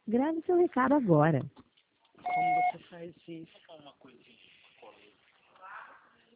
Grave seu recado agora. Como você faz isso?